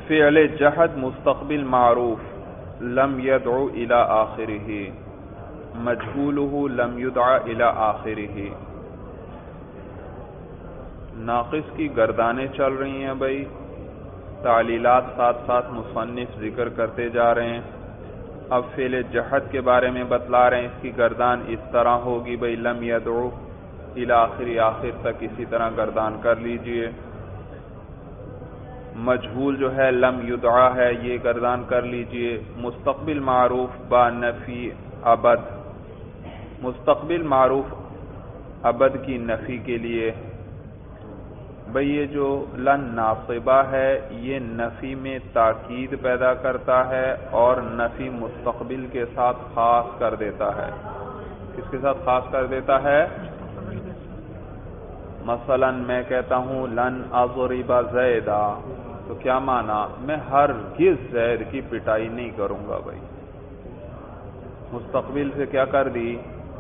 فعل جہد مستقبل معروف لم يدعو الى آخرہ، مجہولہ لم يدعى الى آخرہ۔ ناقص کی گردانیں چل رہی ہیں بھائی، تعلیلات ساتھ ساتھ مصنف ذکر کرتے جا رہے ہیں۔ اب فعل جہد کے بارے میں بتلا رہے ہیں، اس کی گردان اس طرح ہوگی بھائی، لم يدعو الى آخر، آخر تک اسی طرح گردان کر لیجئے۔ مجہول جو ہے لم یدعا ہے، یہ گردان کر لیجئے۔ مستقبل معروف با نفی ابد، مستقبل معروف ابد کی نفی کے لیے بھئی یہ جو لن ناصبہ ہے یہ نفی میں تاکید پیدا کرتا ہے اور نفی مستقبل کے ساتھ خاص کر دیتا ہے۔ کس کے ساتھ خاص کر دیتا ہے؟ مثلا میں کہتا ہوں لن اضرب زیدہ، تو کیا معنی؟ میں ہرگز زید کی پٹائی نہیں کروں گا بھائی۔ مستقبل سے کیا کر دی؟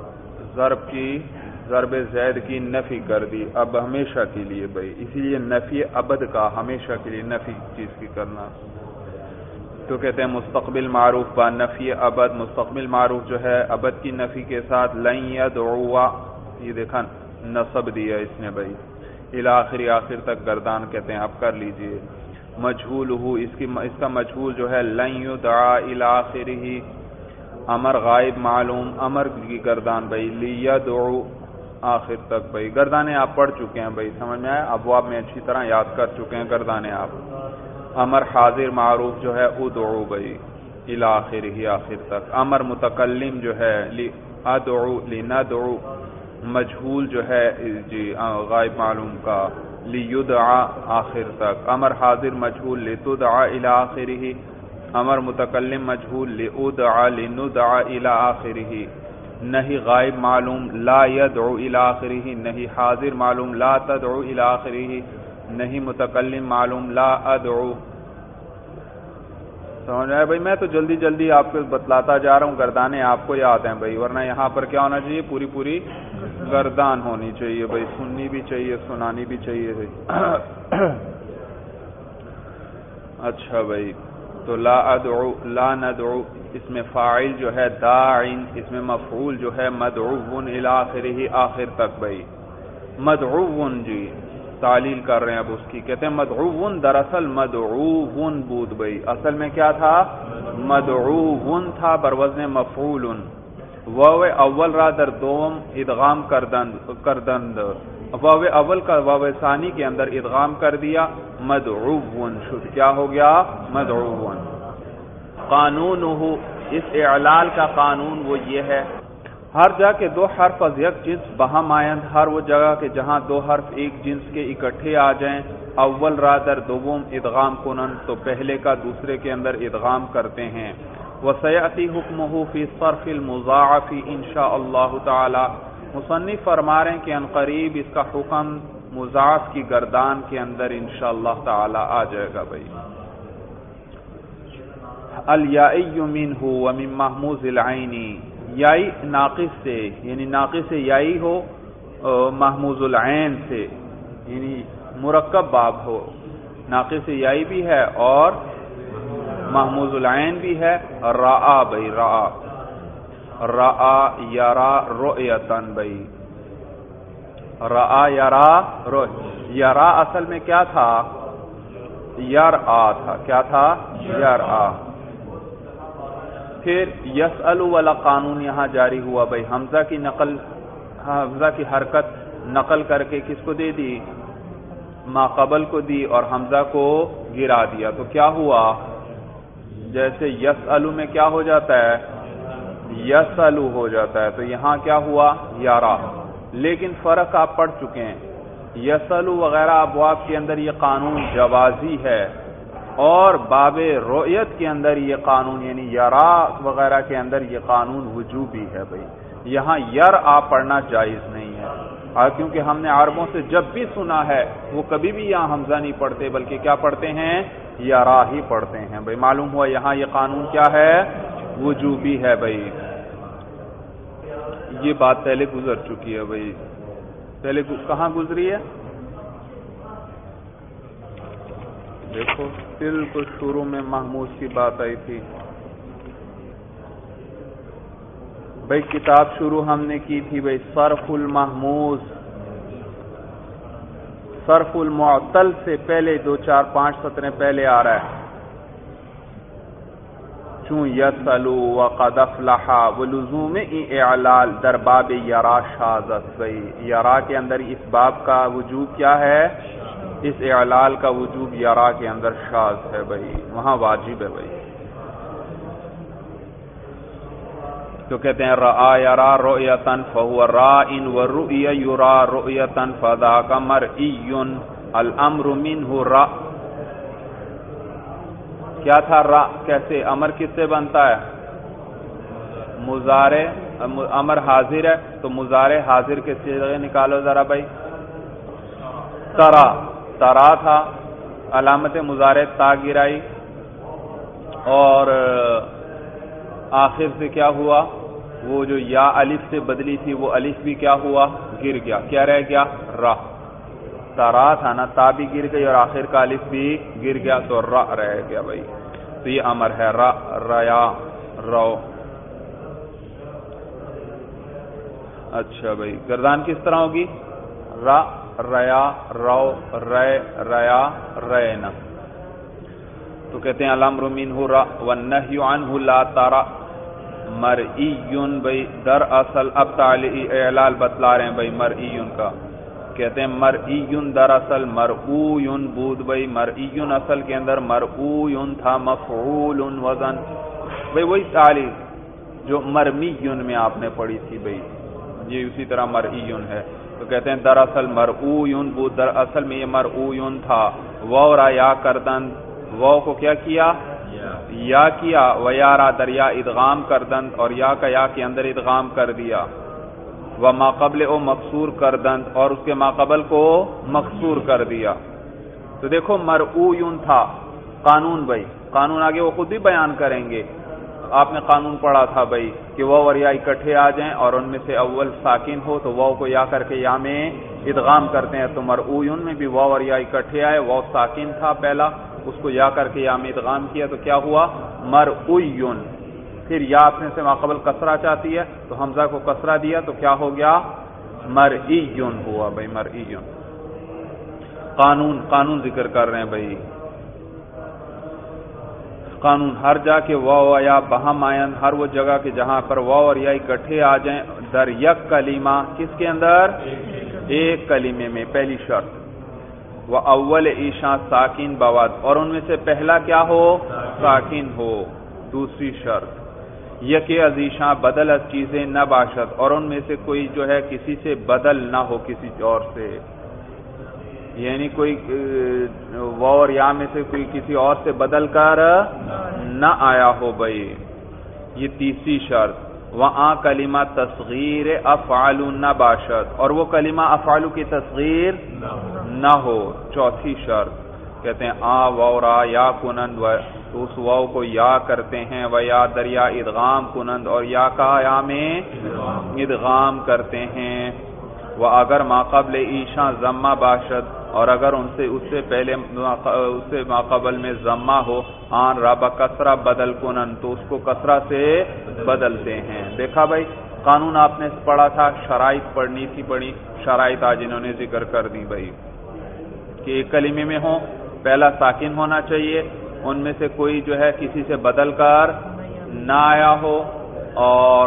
ضرب زید کی نفی کر دی، اب ہمیشہ کے لیے بھائی، اسی لیے نفی ابد کا، ہمیشہ کے لیے نفی چیز کی کرنا، تو کہتے ہیں مستقبل معروف با نفی ابد، مستقبل معروف جو ہے ابد کی نفی کے ساتھ لن یدعوا، یہ دیکھا نصب دیا اس نے بھائی، الی آخر، آخر تک گردان کہتے ہیں۔ اب کر لیجئے مجہول ہو، اس کا مجہول جو ہے لن یدعا الی آخرہ، امر غائب معلوم، امر کی گردان بھائی لیدعو، آخر تک بھائی۔ گردانے آپ پڑھ چکے ہیں بھائی، سمجھ میں آئے؟ ابواب میں اچھی طرح یاد کر چکے ہیں گردانے آپ۔ امر حاضر معروف جو ہے ادعو بھائی الی آخرہ، آخر تک۔ امر متکلم جو ہے ادعو لندعو، مجہول جو ہے جی غائب معلوم کا لیدعا، آخر تک۔ امر حاضر مجہول لتدعا الی آخرہ، امر متکلم مجہول لادعا لندعا الی آخرہ۔ نہیں غائب معلوم لا یدعو الی آخرہ، نہیں حاضر معلوم لا تدعو الی آخرہ، نہیں متکلم معلوم لا ادعو۔ سمجھ آئے بھائی؟ میں تو جلدی جلدی آپ کو بتلاتا جا رہا ہوں، گردانے آپ کو یاد ہیں بھائی، ورنہ یہاں پر کیا ہونا چاہیے؟ پوری پوری گردان ہونی چاہیے بھائی، سننی بھی چاہیے، سنانی بھی چاہیے بھائی۔ اچھا بھائی، تو لا ادعو، لا ندعو، اس میں فاعل جو ہے داعن، اس میں مفعول جو ہے مدعون الی آخرہ، آخر تک بھائی۔ مدعون جی تعلیل کر رہے ہیں اب اس کی، کہتے ہیں مدعون دراصل مدعون بود بھائی، اصل میں کیا تھا؟ مدعون تھا بروزن مفعول، واو اول را در دوم ادغام کردند، واو اول کا واو ثانی کے اندر ادغام کر دیا، مدعون شد، کیا ہو گیا؟ مدعون۔ قانون ہو، اس اعلال کا قانون وہ یہ ہے، ہر جگہ کے دو حرف از یک جنس بہم آئند، ہر وہ جگہ کے جہاں دو حرف ایک جنس کے اکٹھے آ جائیں، اول را در دوم ادغام کنن، تو پہلے کا دوسرے کے اندر ادغام کرتے ہیں۔ وسیأتی حکمہ فی صرف المضاعف انشاء اللہ تعالی، مصنف فرما رہے ہیں کہ عنقریب اس کا حکم مضاعف کی گردان کے اندر انشاءاللہ تعالی آ جائے گا بھائی۔ الیائی منہ ومن محموز العین، یائی ناقص سے، یعنی ناقص یائی ہو محموز العین سے، یعنی مرکب باب ہو، ناقص یائی بھی ہے اور محموز العین بھی ہے۔ رآ بھائی، رآ یرا رؤیتن بھائی، رآ یرا یرا اصل میں کیا تھا؟ یرآ تھا، کیا تھا؟ یرآ۔ پھر یسأل والا قانون یہاں جاری ہوا بھائی، حمزہ کی نقل، حمزہ کی حرکت نقل کر کے کس کو دے دی؟ ما قبل کو دی اور حمزہ کو گرا دیا، تو کیا ہوا؟ جیسے یسألو میں کیا ہو جاتا ہے؟ یسألو ہو جاتا ہے، تو یہاں کیا ہوا؟ یارا۔ لیکن فرق آپ پڑھ چکے ہیں، یسألو وغیرہ ابواب کے اندر یہ قانون جوازی ہے، اور باب رؤیت کے اندر یہ قانون یعنی یرا وغیرہ کے اندر یہ قانون وجوبی ہے بھائی۔ یہاں یرآ پڑھنا جائز نہیں ہے، کیونکہ ہم نے عربوں سے جب بھی سنا ہے وہ کبھی بھی یہاں حمزہ نہیں پڑھتے بلکہ کیا پڑھتے ہیں؟ یرا ہی پڑھتے ہیں بھائی۔ معلوم ہوا یہاں یہ قانون کیا ہے؟ وجوبی ہے بھائی۔ یہ بات پہلے گزر چکی ہے بھائی، پہلے کہاں گزری ہے؟ دیکھو بالکل شروع میں محموز کی بات آئی تھی بھائی، کتاب شروع ہم نے کی تھی بھائی صرف المحموز، صرف المعطل سے پہلے 2-4-5 سطریں پہلے آ رہا ہے، چون یسلو وقد افلح ولزوم اعلال در باب یرا شاذت، بھائی یرا کے اندر اس باب کا وجوب کیا ہے؟ اس اعلال کا وجوب یرا کے اندر شاذ ہے بھائی، وہاں واجب ہے بھائی. تو کہتے ہیں رآ یرا رؤیتن فہو رائن والرؤی یرا رؤیتن فذاک مرئی الامر منہ را. کیا تھا را؟ کیسے امر کس سے بنتا ہے؟ مضارع، امر حاضر ہے تو مضارع حاضر کے صیغے نکالو ذرا بھائی. ترا، ترا تھا، علامت مضارع تا گرائی، اور آخر سے کیا ہوا؟ وہ جو یا الف سے بدلی تھی وہ الف بھی کیا ہوا؟ گر گیا. کیا رہ گیا؟ را. ترا تھا نا، تا بھی گر گئی اور آخر کا الف بھی گر گیا تو را رہ گیا بھائی. تو یہ امر ہے را، ریا، رو. اچھا بھائی، گردان کس طرح ہوگی؟ را، ریا، رو، رے، ریا، رینا. تو کہتے ہیں الامر منہ را والنہی عنہ لا ترا مرئی. بھائی در اصل اب تعلیل اعلال بتلا رہے ہیں بھائی مرئی کا. کہتے ہیں مرئی در اصل مرعوی بود بھائی. مرئی اصل کے اندر مرعوی تھا، مفعول وزن بھائی وہی تعلیل جو مرمی میں آپ نے پڑھی تھی بھائی، یہ اسی طرح مرئی ہے. تو کہتے ہیں دراصل مرعوی بود، در اصل میں یہ مرعوی تھا. واو را یا کردن، واو کو کیا کیا؟ یا کیا. ویارا دریا ادغام کردن، اور یا کا یا کے اندر ادغام کر دیا. وما قبل او مقصور کردن، اور اس کے ما قبل کو مقصور کر دیا. تو دیکھو مرعوی تھا، قانون بھائی، قانون آگے وہ خود بھی بیان کریں گے. آپ نے قانون پڑھا تھا بھائی کہ واو اور یا اکٹھے آ جائیں اور ان میں سے اول ساکن ہو تو واو کو یا کر کے یا میں ادغام کرتے ہیں. تو مرعوی میں بھی واو اور یا اکٹھے آئے، واو ساکن تھا پہلا، اس کو یا کر کے یا میں ادغام کیا تو کیا ہوا؟ مرعوی. پھر یا اپنے سے ماقبل کسرہ چاہتی ہے تو حمزہ کو کسرہ دیا تو کیا ہو گیا؟ مرئی ہوا بھائی، مرئی. قانون ذکر کر رہے ہیں بھائی. قانون ہر جا کے واو یا بہم آئین، ہر وہ جگہ کے جہاں پر واو اور یا اکٹھے آ جائیں در یک کلمہ، کس کے اندر؟ ایک کلمے میں. پہلی شرط وہ اول ایشا ساکن بواد، اور ان میں سے پہلا کیا ہو؟ ساکن ہو. دوسری شرط یک ازیشاں بدل از چیزیں نہ باشد، اور ان میں سے کوئی جو ہے کسی سے بدل نہ ہو، کسی اور سے، یعنی کوئی واو اور یا میں سے کوئی کسی اور سے بدل کر نہ آیا ہو بھائی. یہ تیسری شرط. وہاں کلمہ تصغیر افعال نہ باشد، اور وہ کلمہ افعال کی تصغیر نہ ہو. چوتھی شرط کہتے ہیں آ واو را یا کنند، تو اس واو کو یا کرتے ہیں، و یا دریا ادغام کنند، اور یا کا یا میں ادغام کرتے ہیں. وہ اگر ما قبل ایشاں ضمہ باشد، اور اگر اس سے پہلے اس سے ماقبل میں ضمہ ہو، آن رب کسرہ بدل کنن، تو اس کو کسرہ سے بدلتے ہیں. دیکھا بھائی، قانون آپ نے پڑھا تھا، شرائط پڑھنی تھی، پڑھی شرائط آج انہوں نے ذکر کر دی بھائی کہ ایک کلمے میں ہوں، پہلا ساکن ہونا چاہیے، ان میں سے کوئی جو ہے کسی سے بدل کر نہ آیا ہو، اور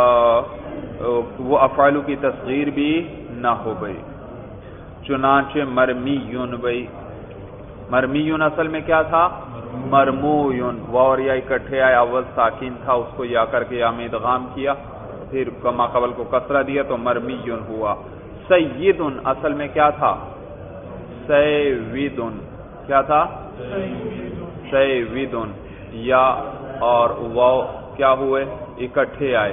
وہ افعال کی تصغیر بھی نہ ہو بھائی. چنانچہ مرمیون بھائی، مرمیون اصل میں کیا تھا؟ مرمویون. واو اور یا اکٹھے آئے، اول ساکن تھا، اس کو یا کر کے یا میں ادغام کیا، پھر ما قبل کو کسرہ دیا تو مرمیون ہوا. سیدن اصل میں کیا تھا؟ سیودن. کیا تھا؟ سیودن. یا اور واو کیا ہوئے؟ اکٹھے آئے،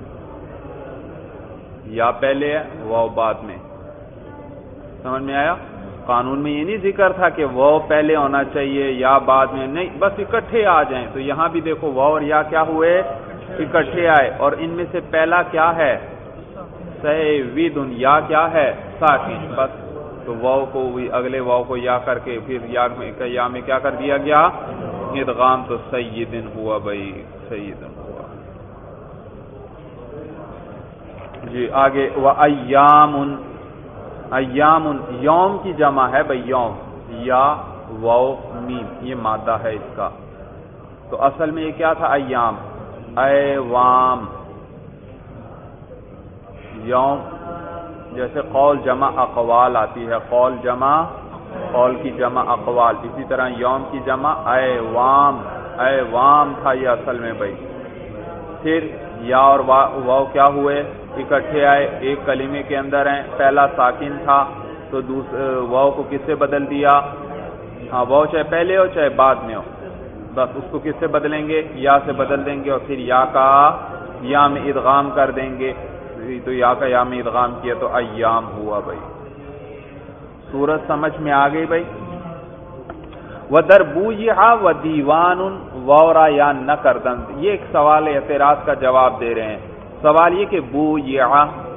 یا پہلے ہے واو بعد میں. سمجھ میں آیا؟ قانون میں یہ نہیں ذکر تھا کہ واو پہلے ہونا چاہیے یا بعد میں، نہیں، بس اکٹھے آ جائیں. تو یہاں بھی دیکھو واو اور یا کیا ہوئے؟ اکٹھے آئے، اور ان میں سے پہلا کیا ہے؟ سیودن. یا کیا ہے؟ ساکن. بس تو واو کو اگلے واو کو یا کر کے پھر یا میں کیا کر دیا گیا ادغام، تو سیدن ہوا بھائی، سیدن ہوا۔ جی آگے وَأَيَّامٌ، ایام یوم کی جمع ہے بھائی، یوم یا واو میم یہ مادہ ہے اس کا، تو اصل میں یہ کیا تھا ایام، ایوام، یوم جیسے قول جمع اقوال آتی ہے، قول کی جمع اقوال، اسی طرح یوم کی جمع ایوام، ایوام تھا یہ اصل میں بھائی۔ پھر یا اور واو کیا ہوئے، اکٹھے آئے، ایک کلمے کے اندر ہیں، پہلا ساکن تھا تو واو کو کس سے بدل دیا، ہاں واو چاہے پہلے ہو چاہے بعد میں ہو، بس اس کو کس سے بدلیں گے، یا سے بدل دیں گے، اور پھر یا کا یا میں ادغام کر دیں گے، تو یا کا یا میں ادغام کیا تو ایام ہوا بھائی۔ سورت سمجھ میں آ گئی بھائی۔ وَدَرْبُوِّعَ وَدِیوَانٌ وَوْرَا یا نہ کردن، یہ ایک سوال اعتراض کا جواب دے رہے ہیں۔ سوال یہ کہ بویع،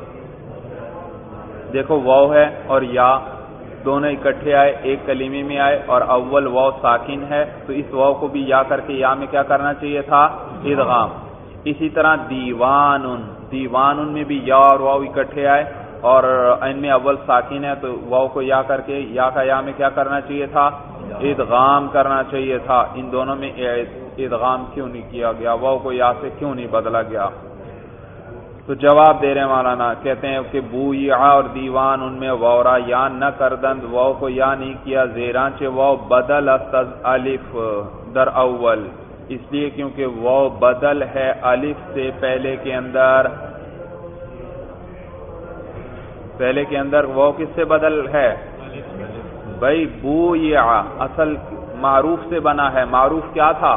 دیکھو واو ہے اور یا دونوں اکٹھے آئے، ایک کلمے میں آئے اور اول واو ساکن ہے، تو اس واو کو بھی یا کر کے یا میں کیا کرنا چاہیے تھا، ادغام۔ اسی طرح دیوان، دیوان میں بھی یا اور واو اکٹھے آئے اور ان میں اول ساکن ہے، تو واو کو یا کر کے یا کا یا میں کیا کرنا چاہیے تھا، ادغام کرنا چاہیے تھا۔ ان دونوں میں ادغام کیوں نہیں کیا گیا، واو کو یا سے کیوں نہیں بدلا گیا؟ تو جواب دے رہے ہیں مولانا، کہتے ہیں کہ بویع اور دیوان ان میں وورا یا نہ کردند، واو کو یا نہیں کیا، زیرانچہ واو بدل استز الف در اول، اس لیے کیونکہ واو بدل ہے الف سے پہلے کے اندر واو کس سے بدل ہے بھائی، بویع اصل معروف سے بنا ہے، معروف کیا تھا،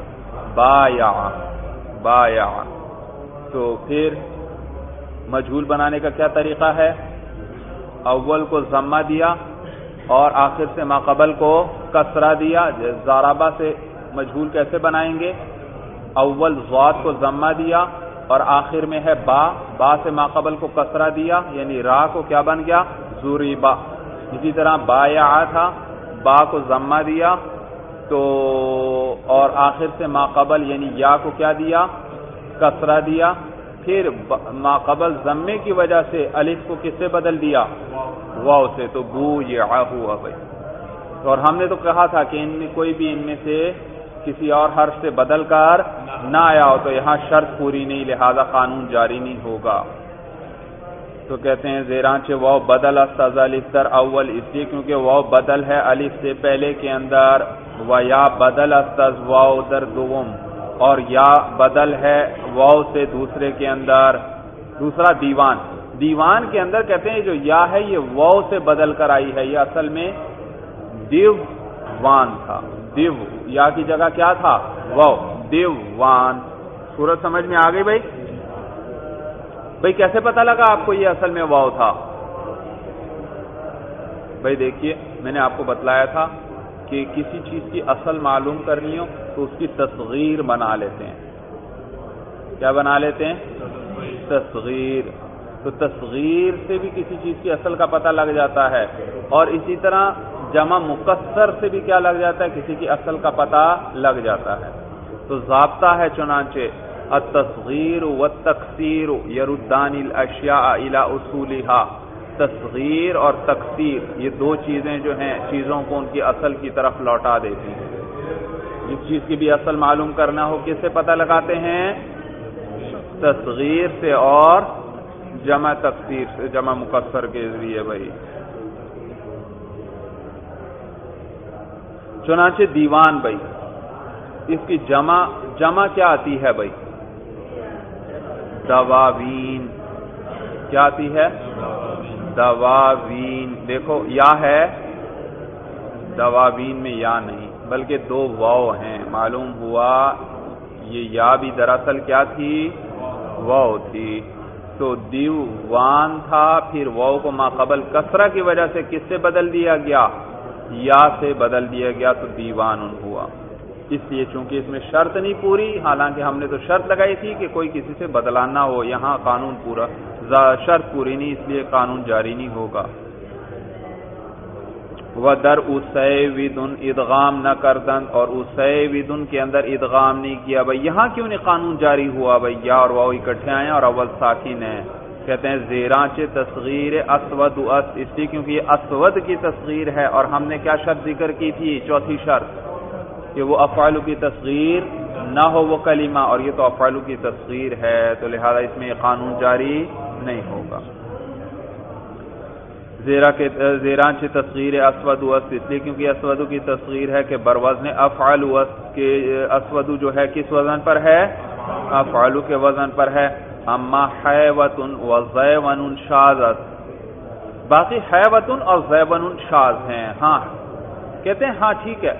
بایع، تو پھر مجہول بنانے کا کیا طریقہ ہے، اول کو ضمہ دیا اور آخر سے ماقبل کو کسرہ دیا۔ ضربہ سے مجہول کیسے بنائیں گے، اول ضاد کو ضمہ دیا اور آخر میں ہے با سے ماقبل کو کسرہ دیا، یعنی را کو کیا بن گیا، ضریبہ۔ اسی طرح بایع تھا، با کو ضمہ دیا تو اور آخر سے ماقبل یعنی یا کو کیا دیا، کسرہ دیا، پھر ماقبل ضمے کی وجہ سے الف کو کس سے بدل دیا، واو سے، تو بویع ہوا بھائی۔ اور ہم نے تو کہا تھا کہ ان میں کوئی بھی ان میں سے کسی اور حرف سے بدل کر نہ آیا ہو تو یہاں شرط پوری نہیں، لہذا قانون جاری نہیں ہوگا۔ تو کہتے ہیں زیرانچہ واو بدل استز الف در اول، اس لیے کیونکہ واو بدل ہے الف سے پہلے کے اندر، و یا بدل استز واو در دوم، اور یا بدل ہے واو سے دوسرے کے اندر۔ دوسرا دیوان، دیوان کے اندر کہتے ہیں جو یا ہے یہ واو سے بدل کر آئی ہے، یہ اصل میں دیوان تھا، دیو یا کی جگہ کیا تھا، واو، دیوان۔ سورت سمجھ میں آ گئی بھائی؟ بھائی کیسے پتہ لگا آپ کو یہ اصل میں واو تھا؟ بھائی دیکھیے میں نے آپ کو بتلایا تھا کہ کسی چیز کی اصل معلوم کرنی ہو تو اس کی تصغیر بنا لیتے ہیں، کیا بنا لیتے ہیں، تصغیر۔ تو تصغیر سے بھی کسی چیز کی اصل کا پتہ لگ جاتا ہے، اور اسی طرح جمع مکسر سے بھی کیا لگ جاتا ہے، کسی کی اصل کا پتہ لگ جاتا ہے۔ تو ضابطہ ہے چنانچہ التصغیر والتکسیر یردان الاشیاء الى اصولها، تصغیر اور تکسیر یہ دو چیزیں جو ہیں چیزوں کو ان کی اصل کی طرف لوٹا دیتی ہیں۔ جس چیز کی بھی اصل معلوم کرنا ہو کس سے پتہ لگاتے ہیں، تصغیر سے اور جمع تکسیر سے، جمع مکسر کے ذریعے بھائی۔ چنانچہ دیوان بھائی اس کی جمع کیا آتی ہے بھائی، دواوین، کیا آتی ہے، دواوین۔ دیکھو یا ہے، دواوین میں یا نہیں بلکہ دو واو ہیں، معلوم ہوا یہ یا بھی دراصل کیا تھی، واو تھی۔ تو دیوان تھا، پھر واو کو ماقبل کسرہ کی وجہ سے کس سے بدل دیا گیا، یا سے بدل دیا گیا، تو دیوان ہوا۔ اس لیے چونکہ اس میں شرط نہیں پوری، حالانکہ ہم نے تو شرط لگائی تھی کہ کوئی کسی سے بدلانا ہو، یہاں قانون پورا، شرط پوری نہیں، اس لیے قانون جاری نہیں ہوگا۔ ودر اسیودن ادغام نہ کردن، اور اسیودن کے اندر ادغام نہیں کیا۔ بھائی یہاں کیوں نہیں قانون جاری ہوا؟ بھائی یا اور واو اکٹھے آئے ہیں اور اول ساکن ہے۔ کہتے ہیں زیرانچ تصغیر اسود اس، اس لیے کیونکہ یہ اسود کی تصغیر ہے، اور ہم نے کیا شرط ذکر کی تھی؟ چوتھی شرط کہ وہ افعال کی تصغیر نہ ہو وہ کلمہ، اور یہ تو افعال کی تصغیر ہے، تو لہذا اس میں یہ قانون جاری نہیں ہوگا۔ زیران سے تصغیر اسود اس، اس لیے کیونکہ اسود کی تصغیر ہے کہ بروزن افعال اس کے اسود جو ہے کس وزن پر ہے؟ افعال کے وزن پر ہے۔ اما حیوۃ و زیون شاذت، باقی حیوۃ اور زیون شاذ ہیں۔ ہاں کہتے ہیں ہاں ٹھیک ہے،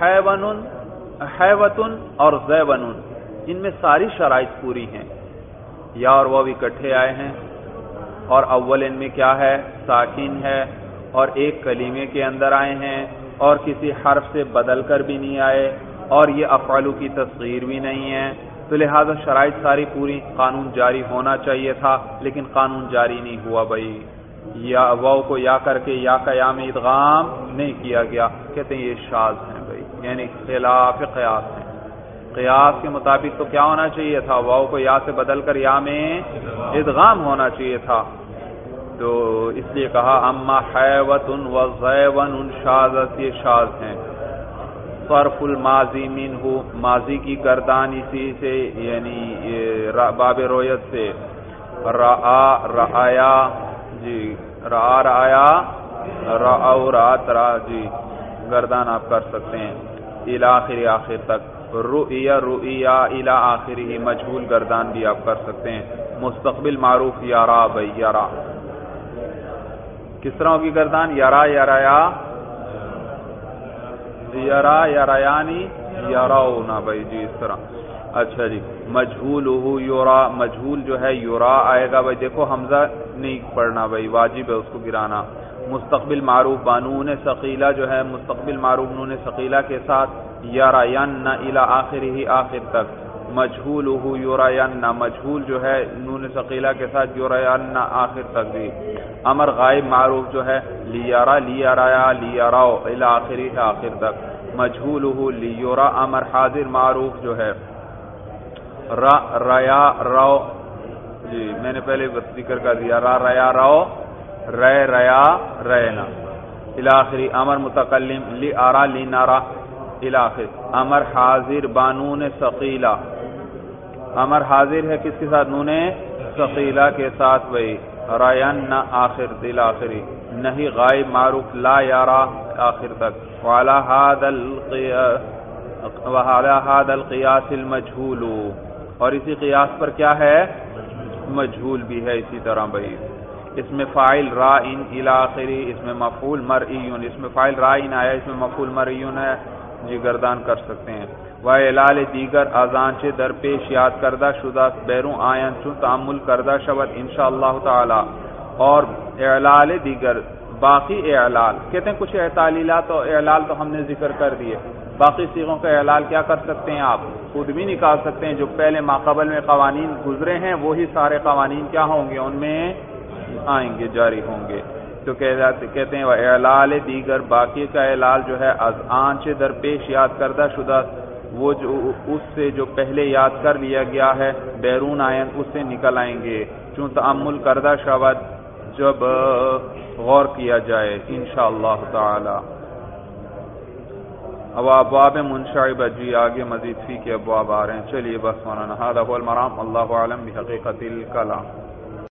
حیوۃ اور زیون ان میں ساری شرائط پوری ہیں، یا اور وہ اکٹھے آئے ہیں، اور اول ان میں کیا ہے؟ ساکن ہے، اور ایک کلمے کے اندر آئے ہیں، اور کسی حرف سے بدل کر بھی نہیں آئے، اور یہ افعال کی تصغیر بھی نہیں ہے، تو لہذا شرائط ساری پوری، قانون جاری ہونا چاہیے تھا، لیکن قانون جاری نہیں ہوا۔ بھائی یا واو کو یا کر کے یا کا یا میں ادغام نہیں کیا گیا، کہتے ہیں یہ شاذ ہیں بھائی، یعنی خلاف قیاس ہیں۔ قیاس کے مطابق تو کیا ہونا چاہیے تھا؟ واو کو یا سے بدل کر یا میں ادغام ہونا چاہیے تھا، تو اس لیے کہا اما حیوۃ و زیون شاذت، یہ شاذ ہیں۔ صرف الماضی منہ، ماضی کی گردان اسی سے، یعنی باب رویت سے، رآ رآیا، جی رآ رآیا، رآو رات را، جی گردان آپ کر سکتے ہیں الی آخر، آخر تک۔ رؤیا رؤیا الی آخرہ، مجہول گردان بھی آپ کر سکتے ہیں۔ مستقبل معروف یرا، بھائی یرا کس طرح کی گردان؟ یرا یرایا، یرا یرایانی یراؤنا، بھائی جی اس طرح۔ اچھا جی مجہول یورا، مجہول جو ہے یورا آئے گا، بھائی دیکھو حمزہ نہیں پڑھنا بھائی، واجب ہے اس کو گرانا۔ مستقبل معروف بانون ثقیلہ جو ہے، مستقبل معروف نون ثقیلہ کے ساتھ، یرین الی آخرہ، آخر تک۔ مجہول یرین، مجہول جو ہے نون ثقیلہ کے ساتھ یرین، آخر تک بھی۔ امر غائب معروف جو ہے لیرا لیرایا لیراؤ الی آخرہ، آخر تک۔ مجہول لیرا، امر حاضر معروف جو ہے ریا رو، جی میں نے پہلے ذکر کر دیا، ریا رو، رے ریا رینا الی آخری۔ امر متکلم لی آرا لی نارا الی آخر۔ امر حاضر بانون ثقیلہ، امر حاضر ہے کس کے ساتھ؟ نون ثقیلہ کے ساتھ، بھائی رین آخر دل آخری۔ نہیں غائب معروف لا یارا، آخر تک۔ وعلی ھذا القیاس المجہول، اور اسی قیاس پر کیا ہے؟ مجہول بھی ہے اسی طرح بھائی۔ اس میں فاعل رائن الی آخری، اس میں مفعول مرئیون، اس میں فاعل رائن آیا، اس میں مفعول مرئیون ہے، جی گردان کر سکتے ہیں۔ وَإِعْلَالِ دیگر آزان سے درپیش یاد کردہ شدہ بیرون آئین چون تعمل کردہ شبت انشاءاللہ تعالی، اور اعلال دیگر باقی اعلال، کہتے ہیں کچھ تعلیلات اور اعلال تو ہم نے ذکر کر دیے، باقی صیغوں کا اعلال کیا کر سکتے ہیں؟ آپ خود بھی نکال سکتے ہیں، جو پہلے ماقبل میں قوانین گزرے ہیں وہی سارے قوانین کیا ہوں گے؟ ان میں آئیں گے، جاری ہوں گے۔ تو کہتے ہیں اعلال دیگر باقی کا اعلال جو ہے از آن سے درپیش یاد کردہ شدہ، وہ جو اس سے جو پہلے یاد کر لیا گیا ہے بیرون آئین، اس سے نکل آئیں گے چون تعمل کردہ شود، جب غور کیا جائے انشاءاللہ تعالی۔ اب ابواب منشعبہ، جی آگے مزید فی کے ابواب آ رہے ہیں، چلیے بس مولانا، ھذا ھو المرام، اللہ اعلم بحقیقت الکلام۔